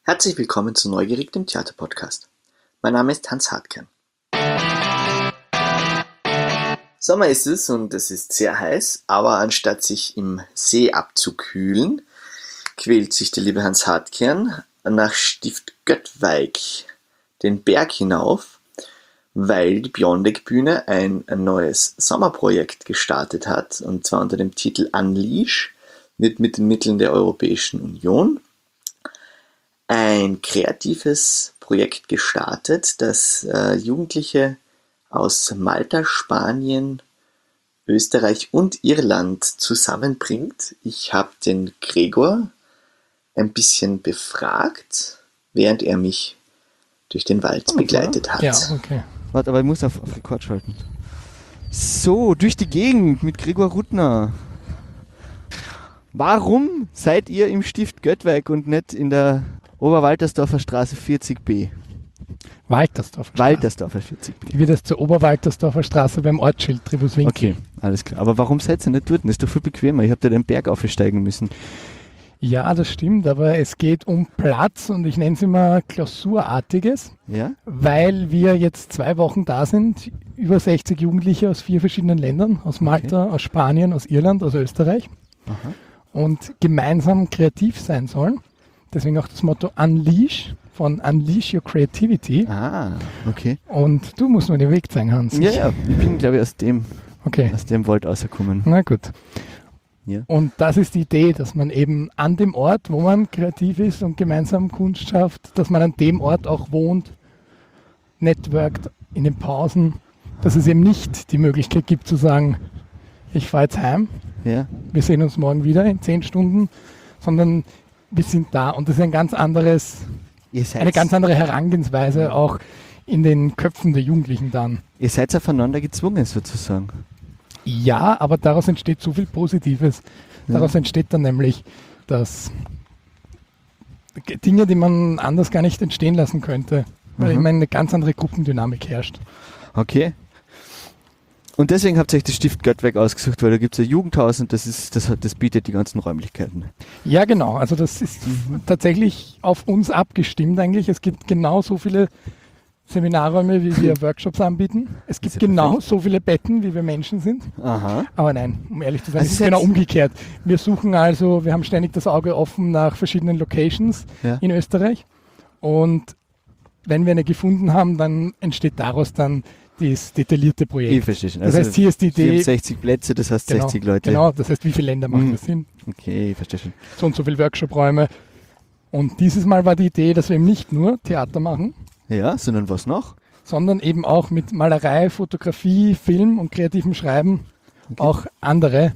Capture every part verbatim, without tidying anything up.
Herzlich willkommen zu Neugierig, dem Theaterpodcast. Mein Name ist Hans Hartkern. Sommer ist es und es ist sehr heiß, aber anstatt sich im See abzukühlen, quält sich der liebe Hans Hartkern nach Stift Göttweig den Berg hinauf, weil die Beyondec Bühne ein, ein neues Sommerprojekt gestartet hat, und zwar unter dem Titel Unleash, wird mit den Mitteln der Europäischen Union ein kreatives Projekt gestartet, das äh, Jugendliche aus Malta, Spanien, Österreich und Irland zusammenbringt. Ich habe den Gregor ein bisschen befragt, während er mich durch den Wald oh, begleitet hat. Ja, okay. Warte, aber ich muss auf, auf Rekord schalten. So, durch die Gegend mit Gregor Ruttner. Warum seid ihr im Stift Göttweig und nicht in der Oberwaltersdorfer Straße vierzig b? Waltersdorfer Straße. Waltersdorfer vierzig b. Wie wird das zur Oberwaltersdorfer Straße beim Ortsschild Tribuswinkel? Okay, alles klar. Aber warum seid ihr nicht dort? Das ist doch viel bequemer. Ich habe da den Berg aufsteigen müssen. Ja, das stimmt, aber es geht um Platz und ich nenne es immer Klausurartiges, ja? Weil wir jetzt zwei Wochen da sind, über sechzig Jugendliche aus vier verschiedenen Ländern, aus Malta, okay. aus Spanien, aus Irland, aus Österreich. Aha. Und gemeinsam kreativ sein sollen. Deswegen auch das Motto Unleash, von Unleash Your Creativity. Ah, okay. Und du musst mir den Weg zeigen, Hans. Ja, ja, ich bin, glaube ich, aus dem, okay. aus dem Wald rausgekommen. Na gut. Ja. Und das ist die Idee, dass man eben an dem Ort, wo man kreativ ist und gemeinsam Kunst schafft, dass man an dem Ort auch wohnt, networkt, in den Pausen, dass es eben nicht die Möglichkeit gibt zu sagen, ich fahre jetzt heim, ja. wir sehen uns morgen wieder in zehn Stunden, sondern wir sind da und das ist ein ganz anderes, eine ganz andere Herangehensweise auch in den Köpfen der Jugendlichen dann. Ihr seid aufeinander gezwungen sozusagen. Ja, aber daraus entsteht so viel Positives. Daraus ja. entsteht dann nämlich, dass Dinge, die man anders gar nicht entstehen lassen könnte, weil mhm. immer eine ganz andere Gruppendynamik herrscht. Okay. Und deswegen habt ihr euch das Stift Göttweig ausgesucht, weil da gibt es ein Jugendhaus und das, ist, das, das bietet die ganzen Räumlichkeiten. Ja, genau. Also das ist mhm. tatsächlich auf uns abgestimmt eigentlich. Es gibt genau so viele Seminarräume, wie wir Workshops anbieten. Es gibt genau perfekt. so viele Betten, wie wir Menschen sind. Aha. Aber nein, um ehrlich zu sein, also es ist genau umgekehrt. Wir suchen also, wir haben ständig das Auge offen nach verschiedenen Locations ja. in Österreich. Und wenn wir eine gefunden haben, dann entsteht daraus dann das detaillierte Projekt. Ich verstehe schon. Das also heißt, hier ist die Idee... vierundsechzig Plätze, das heißt genau, sechzig Leute. Genau, das heißt, wie viele Länder machen mhm. das Sinn? Okay, ich verstehe schon. So und so viele Workshop-Räume. Und dieses Mal war die Idee, dass wir eben nicht nur Theater machen, ja, sondern was noch? Sondern eben auch mit Malerei, Fotografie, Film und kreativem Schreiben okay. auch andere,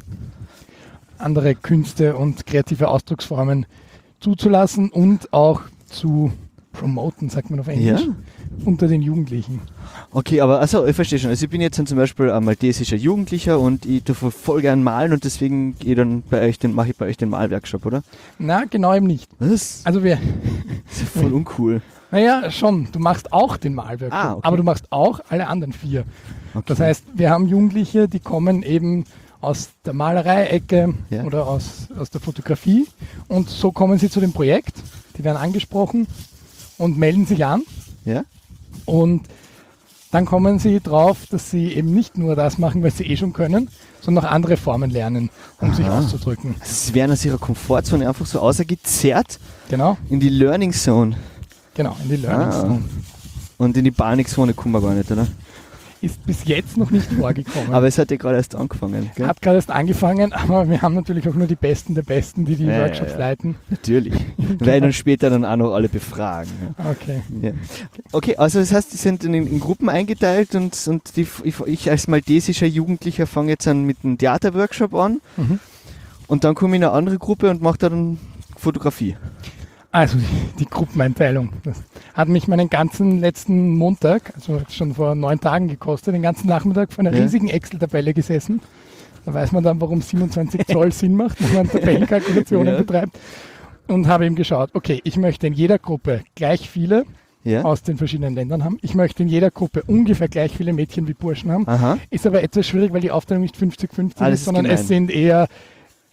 andere Künste und kreative Ausdrucksformen zuzulassen und auch zu promoten, sagt man auf Englisch, ja. unter den Jugendlichen. Okay, aber also ich verstehe schon. Also ich bin jetzt zum Beispiel ein maltesischer Jugendlicher und ich tue voll gern malen und deswegen gehe dann bei euch den, mache ich bei euch den Malworkshop, oder? Na, genau eben nicht. Was? Also wir... Das ist ja voll uncool. Naja, schon. Du machst auch den Malworkshop, ah, okay. aber du machst auch alle anderen vier. Okay. Das heißt, wir haben Jugendliche, die kommen eben aus der Malerei-Ecke ja. oder aus, aus der Fotografie und so kommen sie zu dem Projekt. Die werden angesprochen und melden sich an. Ja. Und dann kommen sie drauf, dass sie eben nicht nur das machen, was sie eh schon können, sondern auch andere Formen lernen, um Aha. sich auszudrücken. Also sie werden aus ihrer Komfortzone einfach so außergezerrt genau. in die Learning Zone. Genau, in die Learning Zone. Ah. Und in die Panikzone kommen wir gar nicht, oder? Ist bis jetzt noch nicht vorgekommen. Aber es hat ja gerade erst angefangen. Gell? Hat gerade erst angefangen, aber wir haben natürlich auch nur die Besten der Besten, die die ja, Workshops ja, ja. leiten. Natürlich, weil dann später dann auch noch alle befragen. Ja. Okay. Ja. Okay, also das heißt, die sind in, in Gruppen eingeteilt und, und die, ich, ich als maltesischer Jugendlicher fange jetzt an mit einem Theaterworkshop an mhm. und dann komme ich in eine andere Gruppe und mache dann Fotografie. Also die, die Gruppeneinteilung. Das hat mich meinen ganzen letzten Montag, also schon vor neun Tagen gekostet, den ganzen Nachmittag vor einer ja. riesigen Excel-Tabelle gesessen. Da weiß man dann, warum siebenundzwanzig Zoll Sinn macht, wenn man Tabellenkalkulationen ja. betreibt. Und habe eben geschaut, okay, ich möchte in jeder Gruppe gleich viele ja. aus den verschiedenen Ländern haben. Ich möchte in jeder Gruppe ungefähr gleich viele Mädchen wie Burschen haben. Aha. Ist aber etwas schwierig, weil die Aufteilung nicht fünfzig fünfzig Alles ist, sondern gemein. es sind eher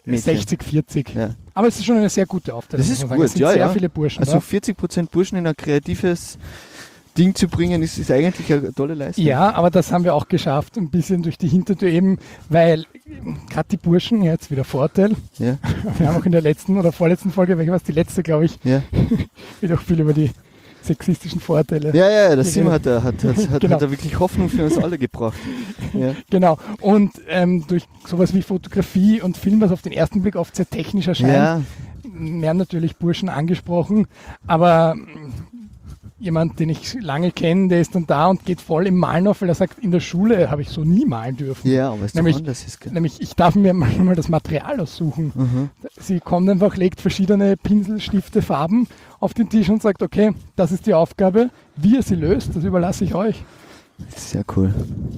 Mädchen. sechzig vierzig. Ja. Aber es ist schon eine sehr gute Aufteilung. Das ist muss man gut, sagen. Es sind ja, sehr ja. viele Burschen Also da. vierzig Prozent Burschen in ein kreatives Ding zu bringen, ist, ist eigentlich eine tolle Leistung. Ja, aber das haben wir auch geschafft, ein bisschen durch die Hintertür eben, weil gerade die Burschen, jetzt wieder Vorteil, Ja, wir haben auch in der letzten oder vorletzten Folge, welche war es, die letzte, glaube ich, ja. wieder auch viel über die sexistischen Vorteile. Ja, ja, das Sim hat, er- hat, hat, hat, Genau. hat er wirklich Hoffnung für uns alle gebracht. Ja. Genau. Und ähm, durch sowas wie Fotografie und Film, was auf den ersten Blick oft sehr technisch erscheint, Ja, werden natürlich Burschen angesprochen, aber mm, jemand, den ich lange kenne, der ist dann da und geht voll im Malen auf, weil er sagt, in der Schule habe ich so nie malen dürfen. ja, aber es ist doch Nämlich- anders. Ist, gell? Nämlich, ich darf mir manchmal das Material aussuchen. Mhm. Sie kommt einfach, legt verschiedene Pinsel, Stifte, Farben auf den Tisch und sagt, okay, das ist die Aufgabe. Wie ihr sie löst, das überlasse ich euch. Sehr cool.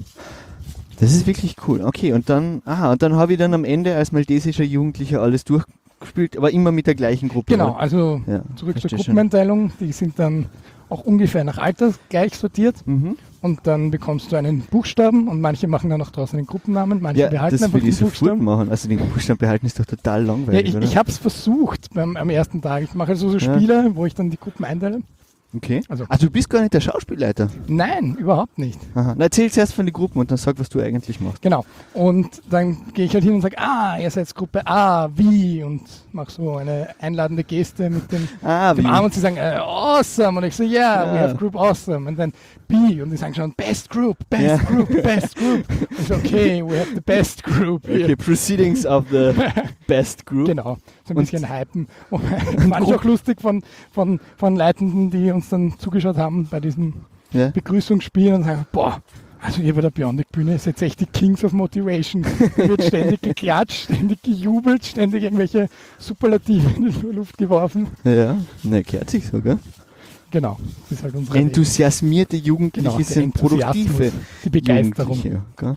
Das ist wirklich cool. Okay, und dann, aha, und dann habe ich dann am Ende als maldesischer Jugendlicher alles durchgespielt, aber immer mit der gleichen Gruppe. Genau, oder? also Ja, zurück zur verstehe schon. Gruppeneinteilung. Die sind dann auch ungefähr nach Alter gleich sortiert. Mhm. Und dann bekommst du einen Buchstaben und manche machen dann auch draußen einen Gruppennamen, manche Ja, behalten das einfach will den ich sofort Buchstaben. machen. Also den Buchstaben behalten ist doch total Ja, langweilig, ich oder? ich habe es versucht beim, am ersten Tag. Ich mache also so Ja. Spiele, wo ich dann die Gruppen einteile. Okay. Also- Also, du bist gar nicht der Schauspielleiter. Nein, überhaupt nicht. Aha. Na, erzähl zuerst von den Gruppen und dann sag, was du eigentlich machst. Genau. Und dann gehe ich halt hin und sage, ah, ihr seid Gruppe A, wie? Und mache so eine einladende Geste mit dem, Ah, dem Arm und sie sagen, äh, awesome. Und ich so, yeah, we Ja. have group awesome. Und dann B. Und die sagen schon, best group, best Ja. group, best group. Und ich so, okay, we have the best group. here. Okay, Proceedings of the Best Group. Genau, so ein Und- bisschen hypen. Und fand ich auch lustig von, von, von Leitenden, die uns dann zugeschaut haben bei diesem Ja. Begrüßungsspiel und sagen, boah, also ihr bei der Bionic-Bühne seid jetzt echt die Kings of Motivation. Da wird ständig geklatscht, ständig gejubelt, ständig irgendwelche Superlative in die Luft geworfen. Ja, ne, kehrt sich so, gell? Genau, das ist halt unsere Welt. Enthusiasmierte Jugendliche Genau, der sind produktive Enthusiasmus, die Begeisterung. Jugendliche. Gell?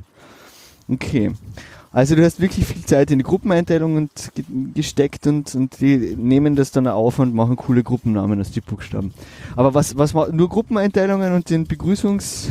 Okay. Also du hast wirklich viel Zeit in die Gruppeneinteilung und ge gesteckt und, und die nehmen das dann auf und machen coole Gruppennamen aus die Buchstaben. Aber was, was war nur Gruppeneinteilungen und den Begrüßungs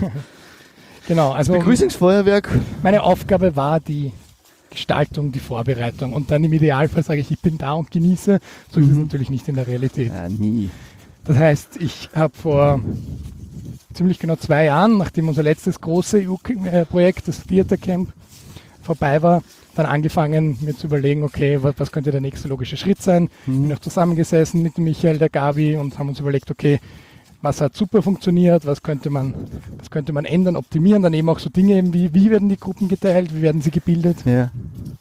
Genau, also Begrüßungsfeuerwerk? meine Aufgabe war die Gestaltung, die Vorbereitung und dann im Idealfall sage ich, ich bin da und genieße. So ist es Mhm. natürlich nicht in der Realität. Ja, nie. Das heißt, ich habe vor ziemlich genau zwei Jahren, nachdem unser letztes große E U-Projekt, das Theater Camp, vorbei war, dann angefangen, mir zu überlegen, okay, was, was könnte der nächste logische Schritt sein. Mhm. Bin auch zusammengesessen mit dem Michael, der Gabi und haben uns überlegt, okay, was hat super funktioniert, was könnte man, was könnte man ändern, optimieren, dann eben auch so Dinge eben wie, wie werden die Gruppen geteilt, wie werden sie gebildet Ja.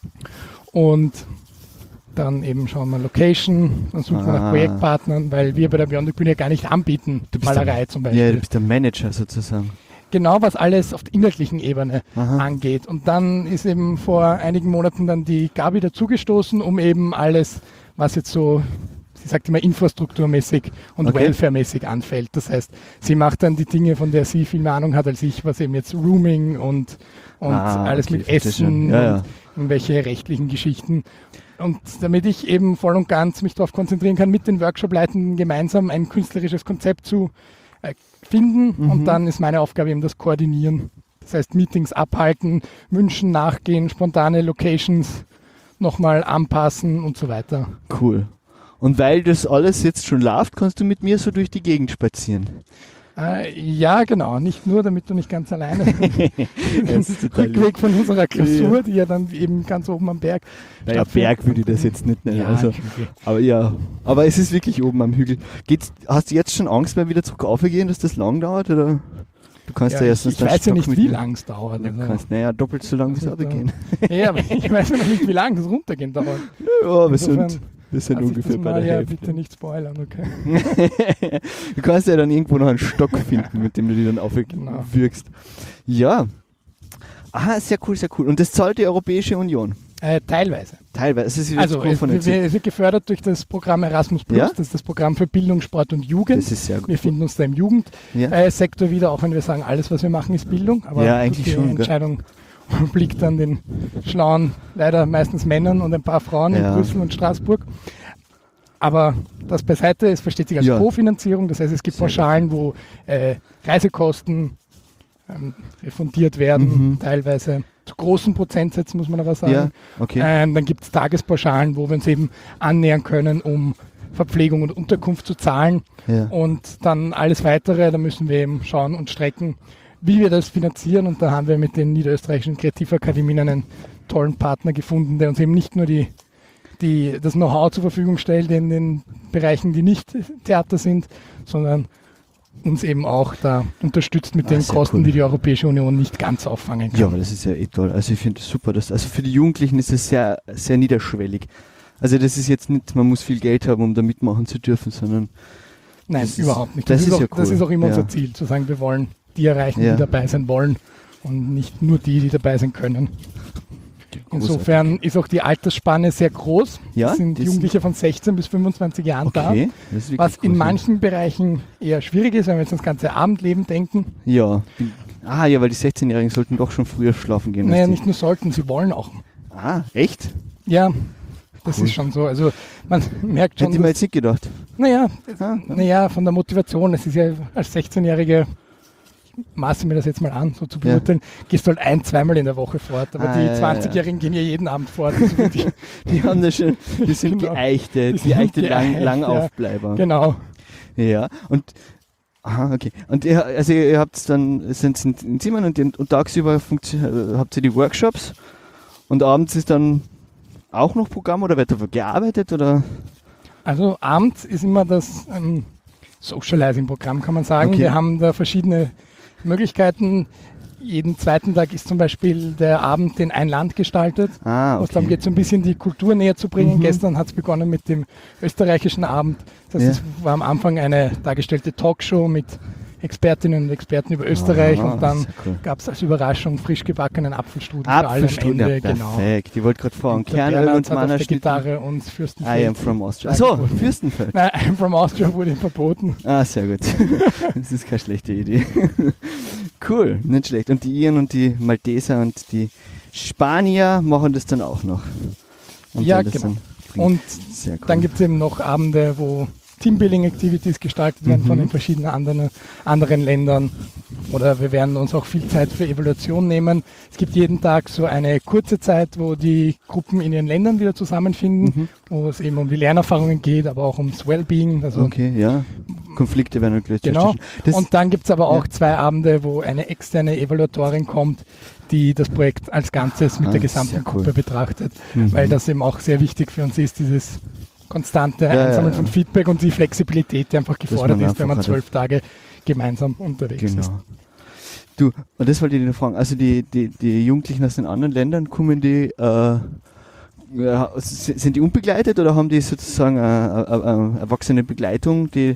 und dann eben schauen wir Location, dann suchen wir Ah. nach Projektpartnern, weil wir bei der Bionic Bühne ja gar nicht anbieten, Du bist Malerei zum Beispiel. Ja, du bist der Manager sozusagen. Genau, was alles auf der inhaltlichen Ebene Aha. angeht. Und dann ist eben vor einigen Monaten dann die Gabi dazugestoßen, um eben alles, was jetzt so, sie sagt immer infrastrukturmäßig und Okay. welfaremäßig anfällt. Das heißt, sie macht dann die Dinge, von der sie viel mehr Ahnung hat als ich, was eben jetzt Rooming und, und Ah, alles okay, mit verstehe schon. Essen Ja, ja. und irgendwelche rechtlichen Geschichten. Und damit ich eben voll und ganz mich darauf konzentrieren kann, mit den Workshop-Leitenden gemeinsam ein künstlerisches Konzept zu äh, finden. Mhm. Und dann ist meine Aufgabe eben das Koordinieren. Das heißt, Meetings abhalten, Wünschen nachgehen, spontane Locations nochmal anpassen und so weiter. Cool. Und weil das alles jetzt schon läuft, kannst du mit mir so durch die Gegend spazieren. Äh, ja, genau. Nicht nur, damit du nicht ganz alleine Das ist total lieb. Rückweg von unserer Klausur, Ja. die ja dann eben ganz oben am Berg Naja, stattfindet. Berg würde ich das jetzt nicht nennen. Ja, also, okay. aber ja, aber es ist wirklich oben am Hügel. Geht's, hast du jetzt schon Angst, wenn wir wieder zurück aufgehen, dass das lang dauert? Oder du kannst ja, Ja, erst ich ich weiß ja nicht, wie lange es dauert. Du Also. kannst, naja, doppelt so lang bis Also, runtergehen. Ja, aber ich weiß ja noch nicht, wie lange das Runtergehen dauert. Ja, wir Insofern sind, wir sind lass ich ungefähr das bei mal der ja Hälfte. bitte nicht spoilern, okay? Du kannst ja dann irgendwo noch einen Stock finden, mit dem du die dann aufwirkst. Ja. Aha, sehr cool, sehr cool. Und das zahlt die Europäische Union. Äh, teilweise. Teilweise. Es ist jetzt Also es, von wir, es wird gefördert durch das Programm Erasmus Plus, Ja? das ist das Programm für Bildung, Sport und Jugend. Das ist sehr gut. Wir finden uns da im Jugendsektor Ja. wieder, auch wenn wir sagen, alles was wir machen ist Bildung, aber Ja, eigentlich die schon, gell? Entscheidung obliegt an den schlauen, leider meistens Männern und ein paar Frauen Ja. in Brüssel und Straßburg. Aber das beiseite, es versteht sich als Ja. Kofinanzierung, das heißt es gibt Sehr Pauschalen, wo äh, Reisekosten ähm, refundiert werden, Mhm. teilweise zu großen Prozentsätzen, muss man aber sagen. Ja, okay. Ähm, dann gibt es Tagespauschalen, wo wir uns eben annähern können, um Verpflegung und Unterkunft zu zahlen. Ja. Und dann alles Weitere, da müssen wir eben schauen und strecken, wie wir das finanzieren. Und da haben wir mit den niederösterreichischen Kreativakademien einen tollen Partner gefunden, der uns eben nicht nur die, die, das Know-how zur Verfügung stellt in den Bereichen, die nicht Theater sind, sondern uns eben auch da unterstützt mit Ah, den sehr Kosten, cool. die die Europäische Union nicht ganz auffangen kann. Ja, aber das ist ja eh toll. Also ich finde es super. Dass, also für die Jugendlichen ist es sehr, sehr niederschwellig. Also das ist jetzt nicht, man muss viel Geld haben, um da mitmachen zu dürfen, sondern Nein, das ist- überhaupt nicht. das Das, ist ist auch, ja das cool. ist auch immer Ja. unser Ziel, zu sagen, wir wollen die erreichen, Ja. die dabei sein wollen und nicht nur die, die dabei sein können. Insofern ist auch die Altersspanne sehr groß. Ja, es sind die sind- Jugendliche von sechzehn bis fünfundzwanzig Jahren da. okay. Das ist wirklich Was in cool. manchen Bereichen eher schwierig ist, wenn wir jetzt ans ganze Abendleben denken. Ja. Ah ja, weil die sechzehnjährigen sollten doch schon früher schlafen gehen. als Naja, die- nicht nur sollten, sie wollen auch. Ah, echt? Ja, das Cool. ist schon so. Also man merkt schon, Hätte ich mir dass, jetzt nicht gedacht. naja, Ah, naja, von der Motivation, es ist ja als sechzehnjährige, ich maße mir das jetzt mal an, so zu Ja. beurteilen, gehst du halt ein-, zweimal in der Woche fort. Aber Ah, die ja, ja, ja. zwanzigjährigen gehen ja jeden Abend fort. Also die, Die haben das schon, die sind Genau. geeichte, Die die sind eichte lang, geeicht, Langaufbleiber. genau. Ja, und aha, okay. Und ihr, also ihr habt dann, sind in, in Zimmern und, und tagsüber funktio- äh, habt ihr die Workshops und abends ist dann auch noch Programm oder wird da gearbeitet oder? Also abends ist immer das ähm, Socializing-Programm, kann man sagen. Okay. Wir haben da verschiedene Möglichkeiten. Jeden zweiten Tag ist zum Beispiel der Abend in ein Land gestaltet. Ah, Wo es darum okay. geht, so ein bisschen die Kultur näher zu bringen. Mhm. Gestern hat es begonnen mit dem österreichischen Abend. Das Ja. ist, war am Anfang eine dargestellte Talkshow mit Expertinnen und Experten über Österreich Ah, und dann sehr cool. gab es als Überraschung frisch gebackenen Apfelstrudel für alle am Apfelstrudel, Ende. ja, Genau. perfekt. Ich wollte gerade fragen, Der Kernöl Bernhard und hat auf der Mannerschnitten. Gitarre und Fürstenfeld. I am from Austria. Achso, angeboten. Fürstenfeld. Nein, I'm from Austria wurde verboten. Ah, sehr gut. Das ist keine schlechte Idee. Cool, nicht schlecht. Und die Iren und die Malteser und die Spanier machen das dann auch noch. Und Ja, dann das genau. dann bringen. Und Sehr cool. dann gibt es eben noch Abende, wo Teambuilding-Activities gestaltet werden Mhm. von den verschiedenen anderen, anderen Ländern. Oder wir werden uns auch viel Zeit für Evaluation nehmen. Es gibt jeden Tag so eine kurze Zeit, wo die Gruppen in ihren Ländern wieder zusammenfinden, Mhm. wo es eben um die Lernerfahrungen geht, aber auch ums Wellbeing. Also Okay, ja. Konflikte werden gelöst. Genau. Das, Und dann gibt es aber auch ja. zwei Abende, wo eine externe Evaluatorin kommt, die das Projekt als Ganzes mit Ah, der sehr gesamten cool. Gruppe betrachtet, Mhm. weil das eben auch sehr wichtig für uns ist, dieses konstante Ja, Einsammeln ja, von ja. Feedback und die Flexibilität, die einfach gefordert man ist, wenn man einfach hat. zwölf Tage gemeinsam unterwegs ist. Genau. Du, und das wollte ich dir fragen. Also die, die, die Jugendlichen aus den anderen Ländern, kommen die, äh, ja, s- sind die unbegleitet oder haben die sozusagen eine, eine, eine erwachsene Begleitung, die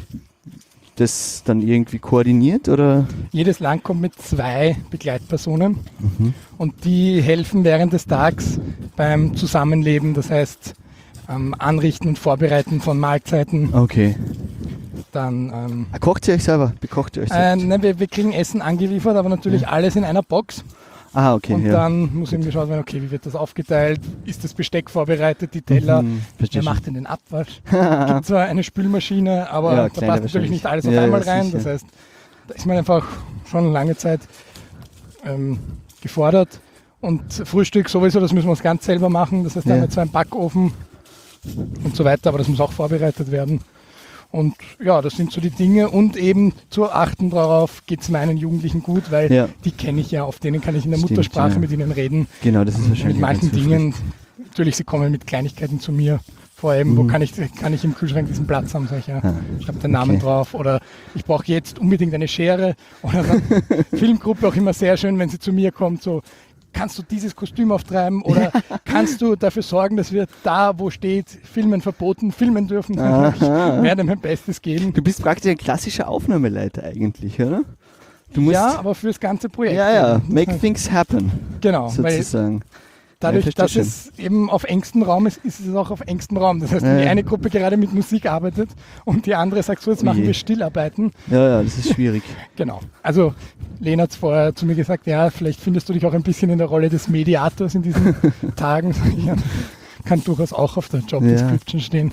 das dann irgendwie koordiniert oder? Jedes Land kommt mit zwei Begleitpersonen Mhm. und die helfen während des Tags beim Zusammenleben, das heißt ähm, Anrichten und Vorbereiten von Mahlzeiten, Okay. dann ähm, Ah, kocht ihr euch selber? Bekocht ihr euch Äh, selbst? nein, wir, wir kriegen Essen angeliefert, aber natürlich alles in einer Box. Ah, okay. Und ja. dann muss eben geschaut werden, okay, wie wird das aufgeteilt? Ist das Besteck vorbereitet, die Teller? Mhm, verstehe Wer schon. macht denn den Abwasch? Es gibt zwar eine Spülmaschine, aber Ja, da kleiner passt natürlich nicht alles auf wahrscheinlich. Ja, einmal ja, rein. sicher. Das heißt, da ist man einfach schon lange Zeit ähm, gefordert. Und Frühstück sowieso, das müssen wir uns ganz selber machen. Das heißt, da Ja. haben wir zwar einen Backofen und so weiter, aber das muss auch vorbereitet werden. Und ja, das sind so die Dinge und eben zu achten darauf, geht es meinen Jugendlichen gut, weil Ja. die kenne ich ja, auf denen kann ich in der Stimmt, Muttersprache ja. mit ihnen reden. Genau, das ist wahrscheinlich Mit auch manchen ganz Dingen, natürlich, sie kommen mit Kleinigkeiten zu mir, vor allem, wo Mhm. kann ich, kann ich im Kühlschrank diesen Platz haben, sag ich, ja, Ah, ich habe den Namen okay. drauf oder ich brauche jetzt unbedingt eine Schere oder dann Filmgruppe auch immer sehr schön, wenn sie zu mir kommt, so, kannst du dieses Kostüm auftreiben oder kannst du dafür sorgen, dass wir da, wo steht, Filmen verboten, filmen dürfen? Ich Aha. werde mein Bestes geben. Du bist praktisch ein klassischer Aufnahmeleiter eigentlich, oder? Du musst, Ja, aber fürs ganze Projekt. ja, ja, make things happen, Genau, weil sozusagen. dadurch, Ja, dass verstehe es eben auf engstem Raum ist, ist es auch auf engstem Raum. Das heißt, Ja, wenn die ja. eine Gruppe gerade mit Musik arbeitet und die andere sagt, so jetzt machen Oje. wir Stillarbeiten. Ja, ja, das ist schwierig. Genau. Also Lena hat vorher zu mir gesagt, ja, vielleicht findest du dich auch ein bisschen in der Rolle des Mediators in diesen Tagen. Sag ich, ja, kann durchaus auch auf der Job Ja. Description stehen.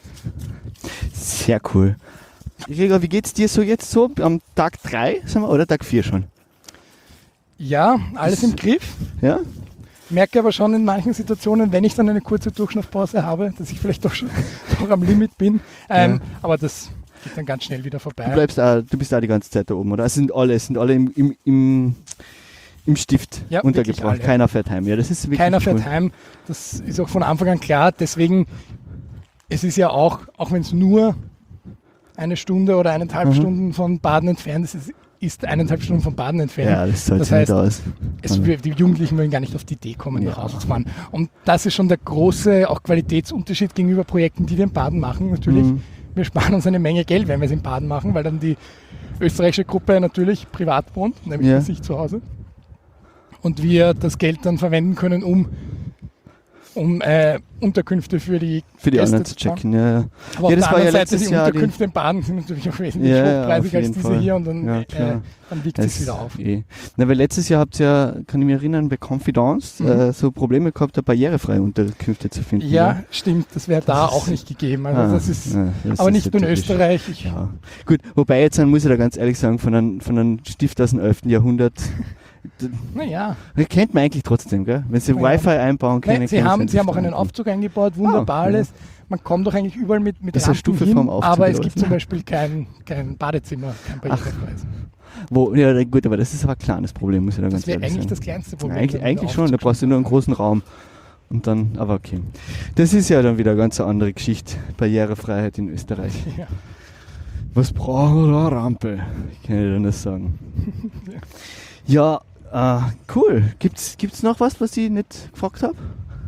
Sehr cool. Gregor, wie geht's dir so jetzt so? Am Tag drei, sagen wir, oder Tag vier schon? Ja, alles im Griff. Ja? Merke aber schon in manchen Situationen, wenn ich dann eine kurze Durchschnaufpause habe, dass ich vielleicht doch schon doch am Limit bin. Ähm, Ja. Aber das geht dann ganz schnell wieder vorbei. Du bleibst auch, du bist auch die ganze Zeit da oben, oder? Es sind alle, es sind alle im, im, im, im Stift Ja, untergebracht. wirklich alle. Keiner fährt heim. Ja, das ist wirklich Keiner cool. fährt heim. Das ist auch von Anfang an klar. Deswegen, es ist ja auch, auch wenn es nur eine Stunde oder eineinhalb Mhm. Stunden von Baden entfernt ist, es ist eineinhalb Stunden von Baden entfernt. Ja, das zahlt Das sich nicht heißt, aus. Es, wir- die Jugendlichen wollen gar nicht auf die Idee kommen, Ja. nach Hause zu fahren. Und das ist schon der große auch Qualitätsunterschied gegenüber Projekten, die wir in Baden machen. Natürlich, Mhm. wir sparen uns eine Menge Geld, wenn wir es in Baden machen, weil dann die österreichische Gruppe natürlich privat wohnt, nämlich Ja. bei sich zu Hause. Und wir das Geld dann verwenden können, um, um äh, Unterkünfte für die Für die Gäste anderen zu zahlen. checken. Ja, ja. Aber Ja, auf das der war ja anderen Seite, letztes die Jahr die- Unterkünfte in Baden sind natürlich auch wesentlich Ja, ja, hochpreisig auf als jeden diese Fall. hier und dann, Ja, äh, klar. dann wiegt Das es wieder auf. Eh. Na, weil letztes Jahr habt ihr ja, kann ich mich erinnern, bei Confidence Mhm. äh, so Probleme gehabt, da barrierefreie Unterkünfte zu finden. Ja, stimmt, das wäre da Das auch ist- nicht gegeben. Also Ah, das ist, ja, das aber ist nicht so nur in typisch. Österreich. Ich, Ja. Gut, wobei jetzt muss ich da ganz ehrlich sagen, von einem, von einem Stift aus dem elften Jahrhundert, Naja, das kennt man eigentlich trotzdem, gell? Wenn sie Ja. Wi-Fi einbauen können. Nein, sie, können haben, einen sie haben auch Stift einen einbauen. Aufzug eingebaut, wunderbar Ah, ja. alles. Man kommt doch eigentlich überall mit, mit Das ist eine Rampen Stufe hin, vom Aufzug aber es oder gibt was? zum Beispiel kein, kein Badezimmer, kein barrierefreies. Wo, ja, gut, aber das ist aber ein kleines Problem, muss ich da ganz Das wäre ehrlich eigentlich sagen. das kleinste Problem. Eigentlich, wenn eigentlich der schon, da Aufzug brauchst du nur einen großen Raum. Und dann, aber okay. Das ist ja dann wieder eine ganz andere Geschichte. Barrierefreiheit in Österreich. Ja. Was brauchen wir da? Rampe. Ich kann dir das sagen. Ja, äh, cool. Gibt's, gibt's noch was, was ich nicht gefragt habe?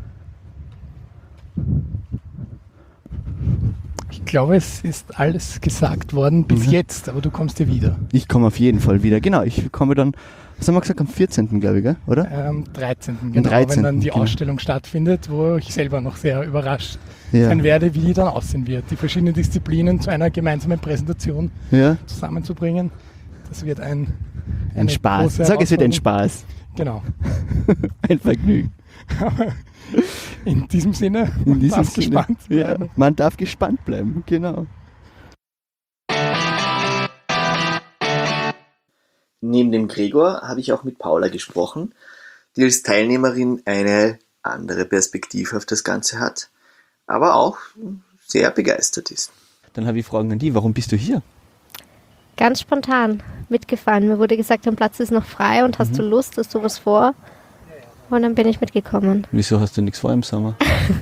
Ich glaube, es ist alles gesagt worden bis Mhm. jetzt, aber du kommst ja wieder. Ich komme auf jeden Fall wieder. Genau, ich komme dann, was haben wir gesagt, am vierzehnten glaube ich, gell? oder? Am dreizehnten. Am Genau, dreizehnten, wenn dann die genau. Ausstellung stattfindet, wo ich selber noch sehr überrascht Ja. sein werde, wie die dann aussehen wird. Die verschiedenen Disziplinen zu einer gemeinsamen Präsentation ja. zusammenzubringen. Das wird ein, Ein eine Spaß. große Sag, es wird ein Herausforderung. Spaß. Genau. Ein Vergnügen. In diesem Sinne, In man diesem darf Sinne. gespannt Ja, bleiben. man darf gespannt bleiben, genau. Neben dem Gregor habe ich auch mit Paula gesprochen, die als Teilnehmerin eine andere Perspektive auf das Ganze hat, aber auch sehr begeistert ist. Dann habe ich Fragen an die. Warum bist du hier? Ganz spontan mitgefahren. Mir wurde gesagt, dein Platz ist noch frei und hast du Lust, hast du was vor? Und dann bin ich mitgekommen. Wieso hast du nichts vor im Sommer?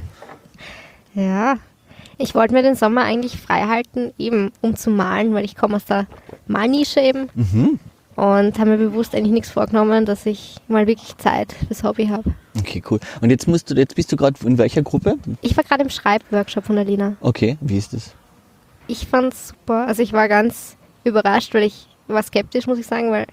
Ja, ich wollte mir den Sommer eigentlich frei halten, eben um zu malen, weil ich komme aus der Malnische eben Mhm. und habe mir bewusst eigentlich nichts vorgenommen, dass ich mal wirklich Zeit fürs Hobby habe. Okay, cool. Und jetzt musst du, jetzt bist du gerade in welcher Gruppe? Ich war gerade im Schreibworkshop von der Lina. Okay, wie ist das? Ich fand's super. Also ich war ganz überrascht, weil ich war skeptisch, muss ich sagen, weil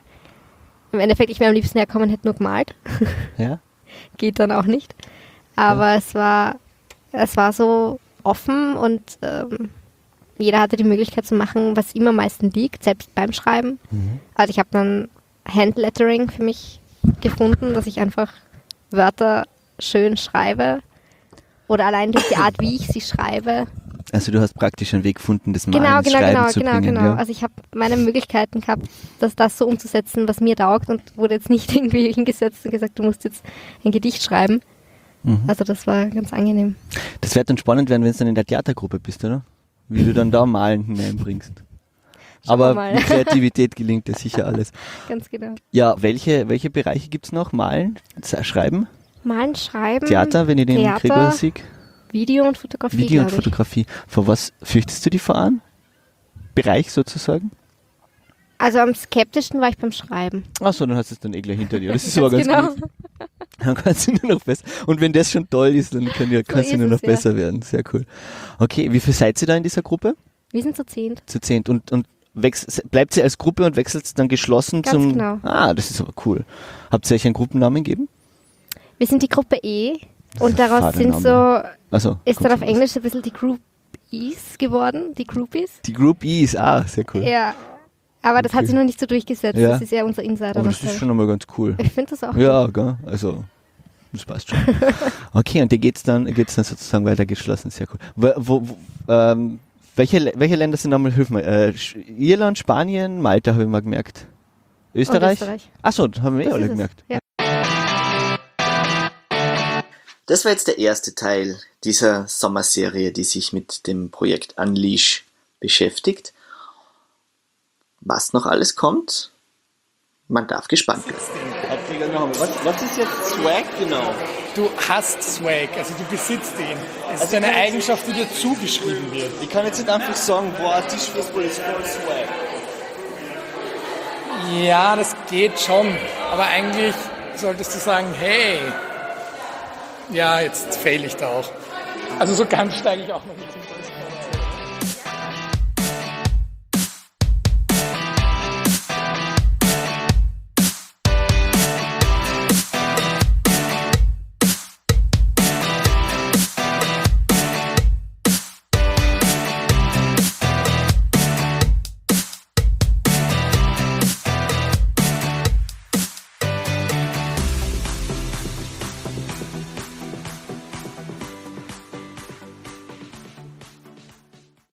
im Endeffekt ich wäre am liebsten herkommen, hätte nur gemalt. Ja? Geht dann auch nicht. Aber es war es war so offen und ähm, jeder hatte die Möglichkeit zu machen, was ihm am meisten liegt, selbst beim Schreiben. Mhm. Also ich habe dann Handlettering für mich gefunden, dass ich einfach Wörter schön schreibe oder allein durch die Art, wie ich sie schreibe. Also du hast praktisch einen Weg gefunden, das Malen Genau, ins genau, Schreiben genau, zu genau, bringen. genau. Ja? Also ich habe meine Möglichkeiten gehabt, das, das so umzusetzen, was mir taugt und wurde jetzt nicht irgendwie hingesetzt und gesagt, du musst jetzt ein Gedicht schreiben. Mhm. Also das war ganz angenehm. Das wird dann spannend werden, wenn du dann in der Theatergruppe bist, oder? Wie du dann da Malen hineinbringst. Schauen Aber wir mal. mit Kreativität gelingt dir sicher alles. Ganz genau. Ja, welche, welche Bereiche gibt es noch? Malen, Z- Schreiben, Malen, Schreiben, Theater, wenn ich den Theater, Gregor sehe? Video und Fotografie, Video und glaub ich. Fotografie. Vor was fürchtest du dich vor an? Bereich sozusagen? Also am skeptischsten war ich beim Schreiben. Achso, dann hast du es dann eh gleich hinter dir. Das ist aber ganz genau. gut. Dann kannst du nur noch besser. Und wenn das schon toll ist, dann kann ja, kannst du ist nur noch es, ja. besser werden. Sehr cool. Okay, wie viel seid ihr da in dieser Gruppe? Wir sind zu zehnt. Zu zehnt. Und, und wechs- bleibt ihr als Gruppe und wechselt dann geschlossen Ganz zum... genau. Ah, das ist aber cool. Habt ihr euch einen Gruppennamen gegeben? Wir sind die Gruppe E und ein daraus sind Vatername. so, Also ist dann auf Englisch ein bisschen die Groupies geworden, die Groupies. Die Groupies, ah, sehr cool. Ja, aber das Okay. hat sich noch nicht so durchgesetzt. Ja. Das ist ja unser Insider. Aber das was ist da- schon einmal ganz cool. Ich finde das auch. Ja, gell? Also, das passt schon. Okay, und dir geht's dann, geht's dann sozusagen weiter geschlossen. Sehr cool. Wo, wo, wo, ähm, welche, welche Länder sind nochmal, hilf mir, äh, Sch- Irland, Spanien, Malta habe ich mal gemerkt. Österreich? Und Österreich. Achso, das haben wir eh Das alle ist es, gemerkt. ja. Das war jetzt der erste Teil dieser Sommerserie, die sich mit dem Projekt Unleash beschäftigt. Was noch alles kommt, man darf gespannt bleiben. Was, was ist jetzt Swag genau? Du hast Swag, also du besitzt ihn. Es ist eine Eigenschaft, die dir zugeschrieben wird. Ich kann jetzt nicht einfach sagen, boah, Tischfußball ist voll Swag. Ja, das geht schon. Aber eigentlich solltest du sagen, hey, ja, jetzt fail ich da auch. Also so ganz steige ich auch noch nicht in.